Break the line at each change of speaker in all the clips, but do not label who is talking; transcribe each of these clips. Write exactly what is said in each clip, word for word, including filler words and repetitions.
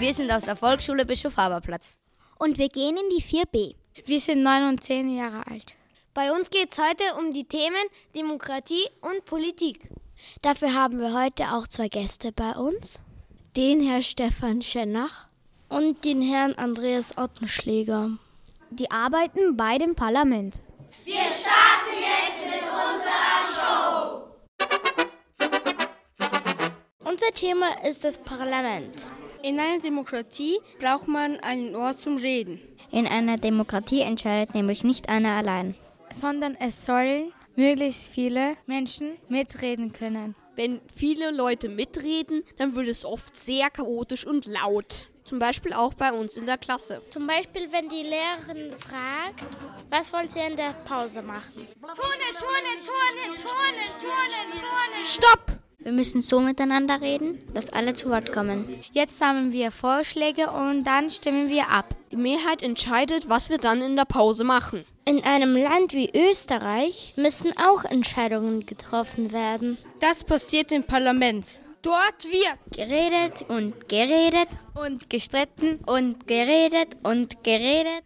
Wir sind aus der Volksschule Bischof-Haber-Platz.
Und wir gehen in die vier B.
Wir sind neun und zehn Jahre alt.
Bei uns geht es heute um die Themen Demokratie und Politik.
Dafür haben wir heute auch zwei Gäste bei uns. Den Herrn Stefan Schennach
und den Herrn Andreas Ottenschläger.
Die arbeiten bei dem Parlament.
Wir starten jetzt mit unserer Show.
Unser Thema ist das Parlament. In einer Demokratie braucht man einen Ort zum Reden.
In einer Demokratie entscheidet nämlich nicht einer allein,
sondern es sollen möglichst viele Menschen mitreden können.
Wenn viele Leute mitreden, dann wird es oft sehr chaotisch und laut. Zum Beispiel auch bei uns in der Klasse.
Zum Beispiel, wenn die Lehrerin fragt, was wollt ihr in der Pause machen?
Turnen, turnen, turnen, turnen, turnen, turnen.
Stopp! Wir müssen so miteinander reden, dass alle zu Wort kommen.
Jetzt sammeln wir Vorschläge und dann stimmen wir ab.
Die Mehrheit entscheidet, was wir dann in der Pause machen.
In einem Land wie Österreich müssen auch Entscheidungen getroffen werden.
Das passiert im Parlament. Dort wird
geredet und geredet
und gestritten
und geredet und geredet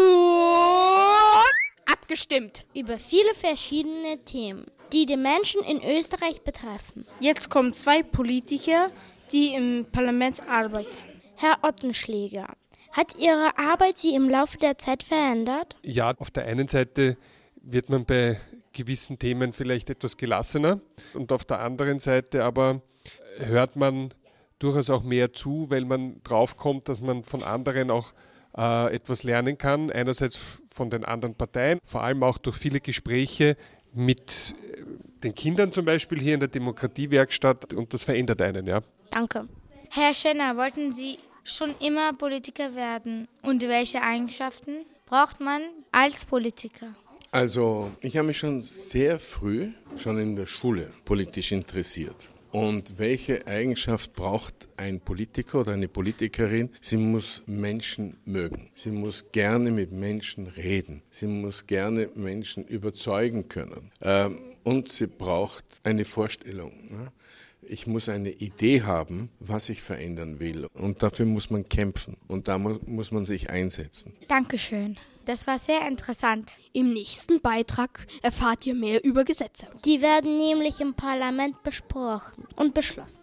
und abgestimmt
über viele verschiedene Themen, die die Menschen in Österreich betreffen.
Jetzt kommen zwei Politiker, die im Parlament arbeiten.
Herr Ottenschläger, hat Ihre Arbeit Sie im Laufe der Zeit verändert?
Ja, auf der einen Seite wird man bei gewissen Themen vielleicht etwas gelassener und auf der anderen Seite aber hört man durchaus auch mehr zu, weil man draufkommt, dass man von anderen auch äh, etwas lernen kann. Einerseits von den anderen Parteien, vor allem auch durch viele Gespräche mit den Kindern zum Beispiel hier in der Demokratiewerkstatt und das verändert einen, ja.
Danke. Herr Schenner, wollten Sie schon immer Politiker werden? Und welche Eigenschaften braucht man als Politiker?
Also, ich habe mich schon sehr früh, schon in der Schule, politisch interessiert. Und welche Eigenschaft braucht ein Politiker oder eine Politikerin? Sie muss Menschen mögen. Sie muss gerne mit Menschen reden. Sie muss gerne Menschen überzeugen können. Und sie braucht eine Vorstellung. Ich muss eine Idee haben, was ich verändern will. Und dafür muss man kämpfen. Und da muss man sich einsetzen.
Dankeschön. Das war sehr interessant.
Im nächsten Beitrag erfahrt ihr mehr über Gesetze.
Die werden nämlich im Parlament besprochen und beschlossen.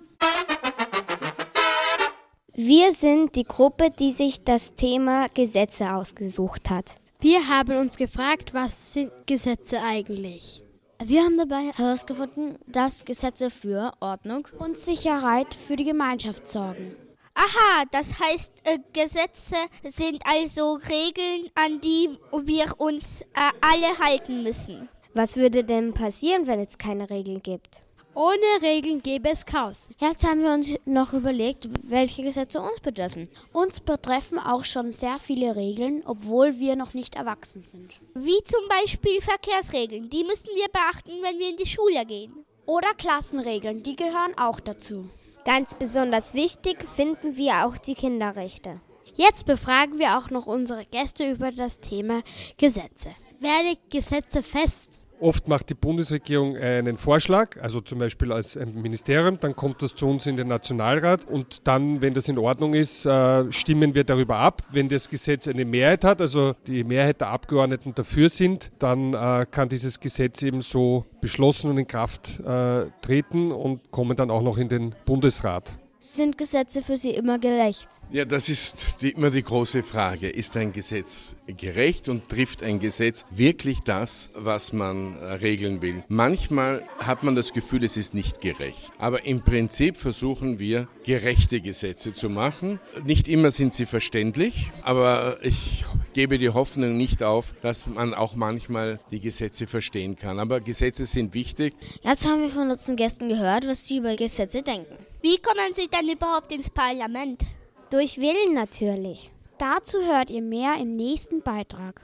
Wir sind die Gruppe, die sich das Thema Gesetze ausgesucht hat.
Wir haben uns gefragt, was sind Gesetze eigentlich?
Wir haben dabei herausgefunden, dass Gesetze für Ordnung und Sicherheit für die Gemeinschaft sorgen.
Aha, das heißt, äh, Gesetze sind also Regeln, an die wir uns äh, alle halten müssen.
Was würde denn passieren, wenn es keine Regeln gibt?
Ohne Regeln gäbe es Chaos.
Jetzt haben wir uns noch überlegt, welche Gesetze uns betreffen. Uns betreffen auch schon sehr viele Regeln, obwohl wir noch nicht erwachsen sind.
Wie zum Beispiel Verkehrsregeln, die müssen wir beachten, wenn wir in die Schule gehen.
Oder Klassenregeln, die gehören auch dazu.
Ganz besonders wichtig finden wir auch die Kinderrechte.
Jetzt befragen wir auch noch unsere Gäste über das Thema Gesetze. Wer legt Gesetze fest?
Oft macht die Bundesregierung einen Vorschlag, also zum Beispiel als ein Ministerium, dann kommt das zu uns in den Nationalrat und dann, wenn das in Ordnung ist, stimmen wir darüber ab. Wenn das Gesetz eine Mehrheit hat, also die Mehrheit der Abgeordneten dafür sind, dann kann dieses Gesetz eben so beschlossen und in Kraft treten und kommen dann auch noch in den Bundesrat.
Sind Gesetze für Sie immer gerecht?
Ja, das ist die, immer die große Frage. Ist ein Gesetz gerecht und trifft ein Gesetz wirklich das, was man äh, regeln will? Manchmal hat man das Gefühl, es ist nicht gerecht. Aber im Prinzip versuchen wir, gerechte Gesetze zu machen. Nicht immer sind sie verständlich, aber ich gebe die Hoffnung nicht auf, dass man auch manchmal die Gesetze verstehen kann. Aber Gesetze sind wichtig.
Jetzt haben wir von unseren Gästen gehört, was sie über Gesetze denken.
Wie kommen Sie denn überhaupt ins Parlament?
Durch Wählen natürlich.
Dazu hört ihr mehr im nächsten Beitrag.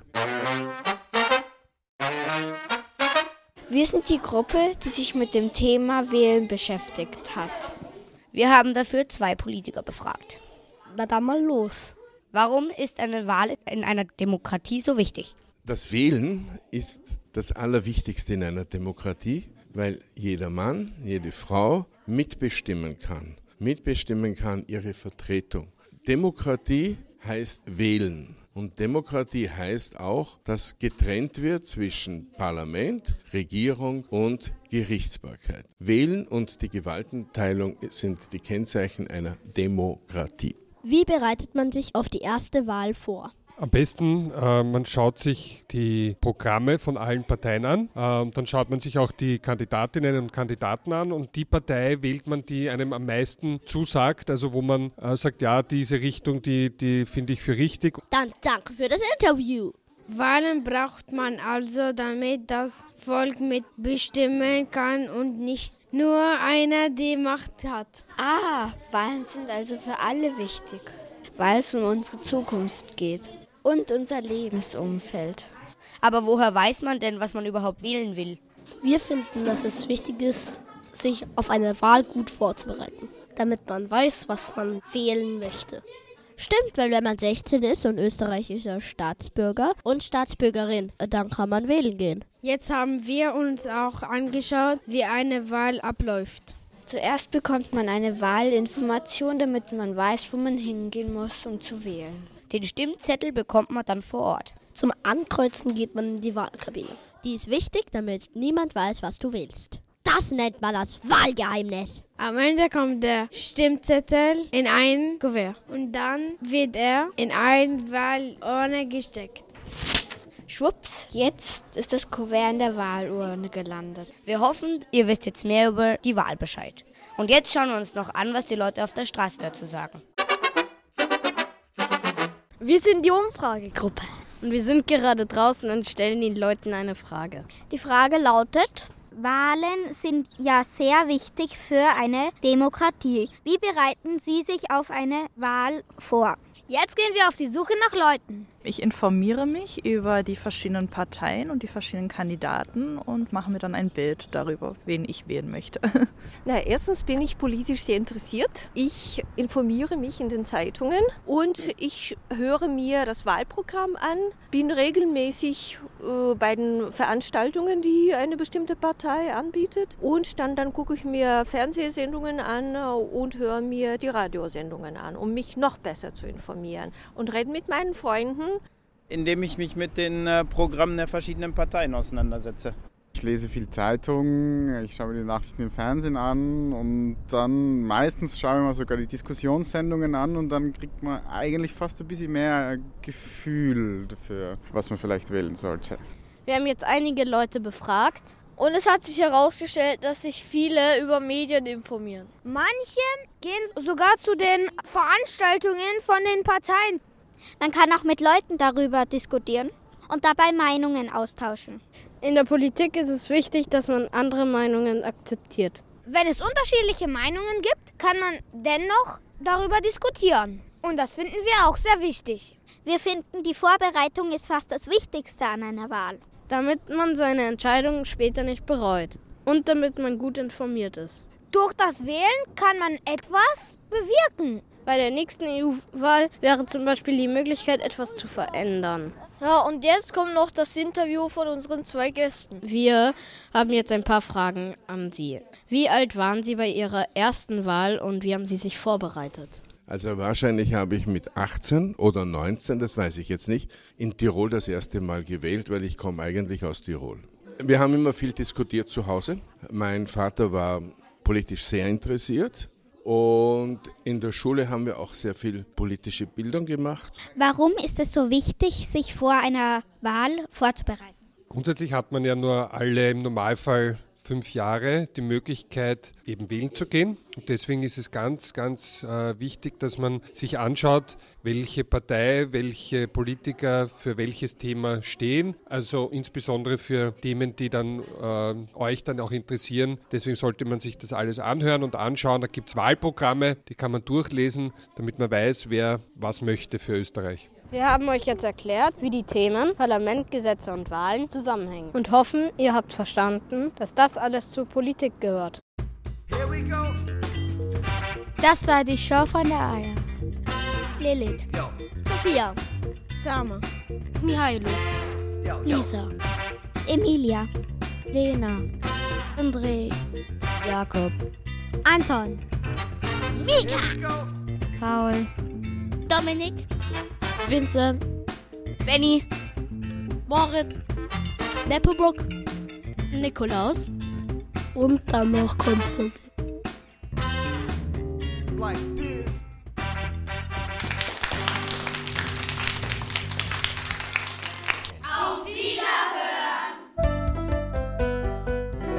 Wir sind die Gruppe, die sich mit dem Thema Wählen beschäftigt hat.
Wir haben dafür zwei Politiker befragt.
Na dann mal los.
Warum ist eine Wahl in einer Demokratie so wichtig?
Das Wählen ist das Allerwichtigste in einer Demokratie, weil jeder Mann, jede Frau mitbestimmen kann. Mitbestimmen kann ihre Vertretung. Demokratie heißt wählen. Und Demokratie heißt auch, dass getrennt wird zwischen Parlament, Regierung und Gerichtsbarkeit. Wählen und die Gewaltenteilung sind die Kennzeichen einer Demokratie.
Wie bereitet man sich auf die erste Wahl vor?
Am besten, äh, man schaut sich die Programme von allen Parteien an. Äh, und dann schaut man sich auch die Kandidatinnen und Kandidaten an. Und die Partei wählt man, die einem am meisten zusagt. Also wo man äh, sagt, ja, diese Richtung, die, die finde ich für richtig.
Dann danke für das Interview.
Wahlen braucht man also, damit das Volk mitbestimmen kann und nicht nur einer die Macht hat.
Ah, Wahlen sind also für alle wichtig, weil es um unsere Zukunft geht und unser Lebensumfeld.
Aber woher weiß man denn, was man überhaupt wählen will?
Wir finden, dass es wichtig ist, sich auf eine Wahl gut vorzubereiten, damit man weiß, was man wählen möchte. Stimmt, weil wenn man sechzehn ist und österreichischer Staatsbürger und Staatsbürgerin, dann kann man wählen gehen.
Jetzt haben wir uns auch angeschaut, wie eine Wahl abläuft.
Zuerst bekommt man eine Wahlinformation, damit man weiß, wo man hingehen muss, um zu wählen.
Den Stimmzettel bekommt man dann vor Ort.
Zum Ankreuzen geht man in die Wahlkabine. Die ist wichtig, damit niemand weiß, was du wählst. Das nennt man das Wahlgeheimnis.
Am Ende kommt der Stimmzettel in ein Kuvert und dann wird er in eine Wahlurne gesteckt.
Schwupps, jetzt ist das Kuvert in der Wahlurne gelandet.
Wir hoffen, ihr wisst jetzt mehr über die Wahl Bescheid. Und jetzt schauen wir uns noch an, was die Leute auf der Straße dazu sagen.
Wir sind die Umfragegruppe und wir sind gerade draußen und stellen den Leuten eine Frage.
Die Frage lautet:
Wahlen sind ja sehr wichtig für eine Demokratie. Wie bereiten Sie sich auf eine Wahl vor?
Jetzt gehen wir auf die Suche nach Leuten.
Ich informiere mich über die verschiedenen Parteien und die verschiedenen Kandidaten und mache mir dann ein Bild darüber, wen ich wählen möchte.
Na, erstens bin ich politisch sehr interessiert. Ich informiere mich in den Zeitungen und ich höre mir das Wahlprogramm an, bin regelmäßig äh, bei den Veranstaltungen, die eine bestimmte Partei anbietet. Und dann, dann gucke ich mir Fernsehsendungen an und höre mir die Radiosendungen an, um mich noch besser zu informieren. Und rede mit meinen Freunden.
Indem ich mich mit den äh, Programmen der verschiedenen Parteien auseinandersetze.
Ich lese viel Zeitung, ich schaue mir die Nachrichten im Fernsehen an und dann meistens schaue ich mir sogar die Diskussionssendungen an und dann kriegt man eigentlich fast ein bisschen mehr Gefühl dafür, was man vielleicht wählen sollte.
Wir haben jetzt einige Leute befragt. Und es hat sich herausgestellt, dass sich viele über Medien informieren.
Manche gehen sogar zu den Veranstaltungen von den Parteien.
Man kann auch mit Leuten darüber diskutieren und dabei Meinungen austauschen.
In der Politik ist es wichtig, dass man andere Meinungen akzeptiert.
Wenn es unterschiedliche Meinungen gibt, kann man dennoch darüber diskutieren. Und das finden wir auch sehr wichtig.
Wir finden, die Vorbereitung ist fast das Wichtigste an einer Wahl.
Damit man seine Entscheidungen später nicht bereut und damit man gut informiert ist.
Durch das Wählen kann man etwas bewirken.
Bei der nächsten E U-Wahl wäre zum Beispiel die Möglichkeit, etwas zu verändern. Ja, und jetzt kommt noch das Interview von unseren zwei Gästen. Wir haben jetzt ein paar Fragen an Sie. Wie alt waren Sie bei Ihrer ersten Wahl und wie haben Sie sich vorbereitet?
Also wahrscheinlich habe ich mit achtzehn oder neunzehn, das weiß ich jetzt nicht, in Tirol das erste Mal gewählt, weil ich komme eigentlich aus Tirol. Wir haben immer viel diskutiert zu Hause. Mein Vater war politisch sehr interessiert und in der Schule haben wir auch sehr viel politische Bildung gemacht.
Warum ist es so wichtig, sich vor einer Wahl vorzubereiten?
Grundsätzlich hat man ja nur alle im Normalfall fünf Jahre die Möglichkeit, eben wählen zu gehen. Und deswegen ist es ganz, ganz äh, wichtig, dass man sich anschaut, welche Partei, welche Politiker für welches Thema stehen. Also insbesondere für Themen, die dann äh, euch dann auch interessieren. Deswegen sollte man sich das alles anhören und anschauen. Da gibt es Wahlprogramme, die kann man durchlesen, damit man weiß, wer was möchte für Österreich.
Wir haben euch jetzt erklärt, wie die Themen Parlament, Gesetze und Wahlen zusammenhängen und hoffen, ihr habt verstanden, dass das alles zur Politik gehört.
Das war die Show von der Aya.
Lilith,
Sophia,
Sama,
Mihailo, Lisa,
Emilia,
Lena, André,
Jakob,
Anton,
Mika,
Paul,
Dominik,
Vincent,
Benny,
Moritz, Nepomuk, Nikolaus und dann noch Konstantin.
Like this.
Auf Wiederhören!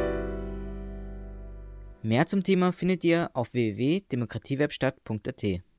Mehr zum Thema findet ihr auf w w w punkt demokratiewerkstatt punkt a t.